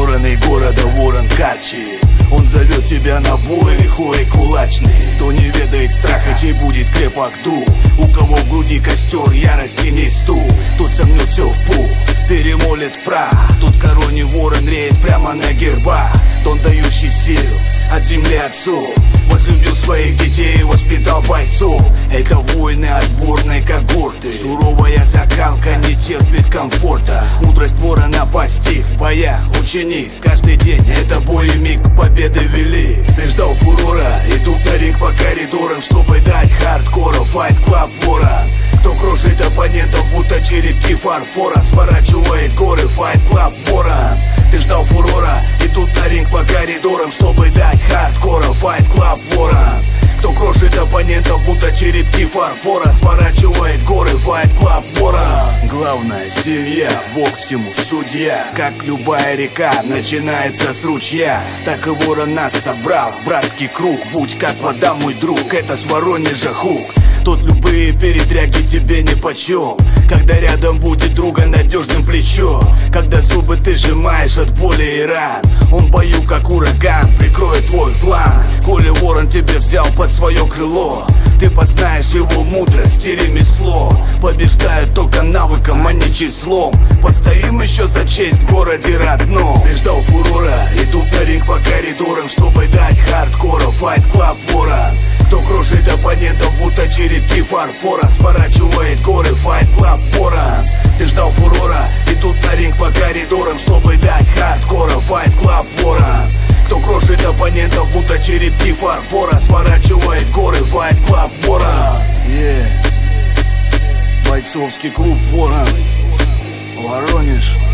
стороны города ворон Карчи. Он зовет тебя на бой, лихой и кулачный. Кто не ведает страха, чей будет крепок дух. У кого в груди костер, ярости не стул. Тот сомнет все в пух, перемолит в прах. Тут короне ворон реет прямо на гербах. Дон, дающий сил от земли отцов, возлюбил своих детей и воспитал бойцов. Это воины отборной когорты. Суровая закалка не терпит комфорта. Мудрость ворона постиг в боях ученик. Каждый день это бой и миг победы вели. Ты ждал фурора, идут на ринг по коридорам, чтобы дать хардкора. Fight Club ворон. Кто крушит оппонентов, будто черепки фарфора, сворачивает горы. Fight Club ворон. Ты ждал фурора, идут на ринг по коридорам, чтобы дать хардкора. Fight Club ворон. Кто крошит оппонентов, будто черепки фарфора, сворачивает горы. Fight Club ворон. Главное, семья, Бог всему судья. Как любая река начинается с ручья, так и ворон нас собрал, братский круг. Будь как вода, мой друг, это с Воронежа хук. Тут любые передряги тебе нипочем, когда рядом будет друга надежным плечом. Когда зубы ты сжимаешь от боли и ран, он в бою как ураган прикроет твой фланг. Коли ворон тебя взял под свое крыло, ты познаешь его мудрость и ремесло. Побеждают только навыком, а не числом. Постоим еще за честь в городе родном. Ты ждал фурора, идут на ринг по коридорам, чтобы дать хардкора. Fight Club ворон. Кто крушит оппонентов, будто черепки фарфора, сворачивает горы. Fight Club ворон. Ты ждал фурора, идут на ринг по коридорам, чтобы дать хардкора. Fight Club ворон. Кто крошит оппонентов, будто черепки фарфора, сворачивает горы. Fight Club ворон. Бойцовский клуб ворон. Воронеж.